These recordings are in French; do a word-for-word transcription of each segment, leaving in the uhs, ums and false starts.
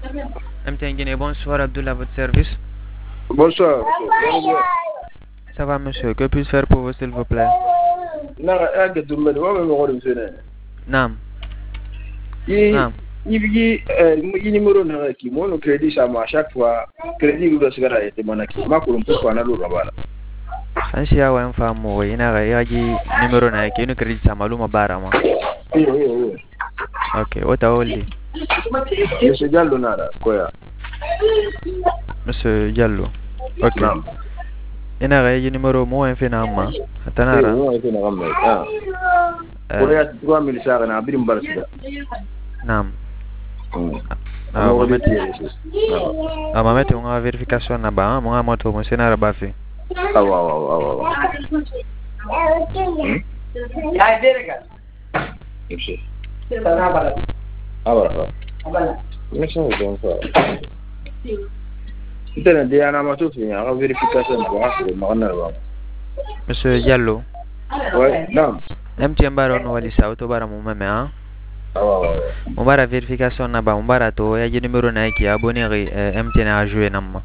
M T N Guinée, bonsoir, Abdullah, à votre service. Bonsoir. Ça va, monsieur? Que puis-je faire pour vous, s'il vous plaît? Non, je suis un peu de Nam. Nam. Il y numéro na ki mo no crédit ça à chaque fois crédit do sigara et manaki ma ko ko na lo rabala An shi yawa en famu ina ga yaji numero na yake inu credit sa maluma bara ma. Iyo iyo iyo. Okay, wata woli. Monsieur Diallo nara koya. Monsieur Diallo. Okay. Nam. Ina ga yaji numero mo en fina amma. Tanara. Mo en fina amma. Ah. Koya trois mille sa na birim barsida. Nam. Ah, mamete. Ah, mamete unha verificação na ba, mga moto mo sinara ba fi. Awa awa awa. Ya derega. Ipsi. Sana bala. Abala. Abala. Mesmo então só. Então, dia na moto fi, a verificação ba, magana ba. Monsieur Diallo. Ouais, non. M T N baro no wali sa auto bara mo meme ha. Mubara verification na ba mubara to ya ji numero na yake abone ga M T N a jouer nan ma.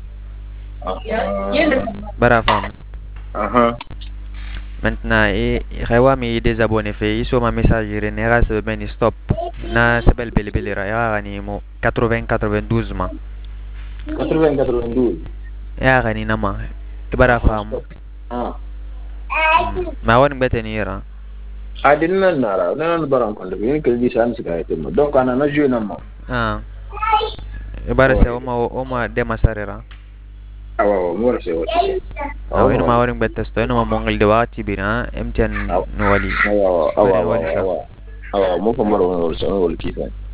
Bara fam. Aha. Maintenant et rewa mi désabonné fait iso ma messagerie ne reste ben stop na sebel bele bele ra ya gani mo quatre-vingts quatre-vingt-douze ma. quatre-vingts quatre-vingt-douze. Ya gani na ma. Bara fam. Ah. Ma woni beteni ra. Adina nara na na baran kon de ke di san sika ete mo donc ana na jouer na mo ah e bara se o ma o ma de masarera awa mo se o awa ino ma warin betesto ino ma mongal de wati bina M T N no wali awa awa awa awa mo ko maro no so wol kifa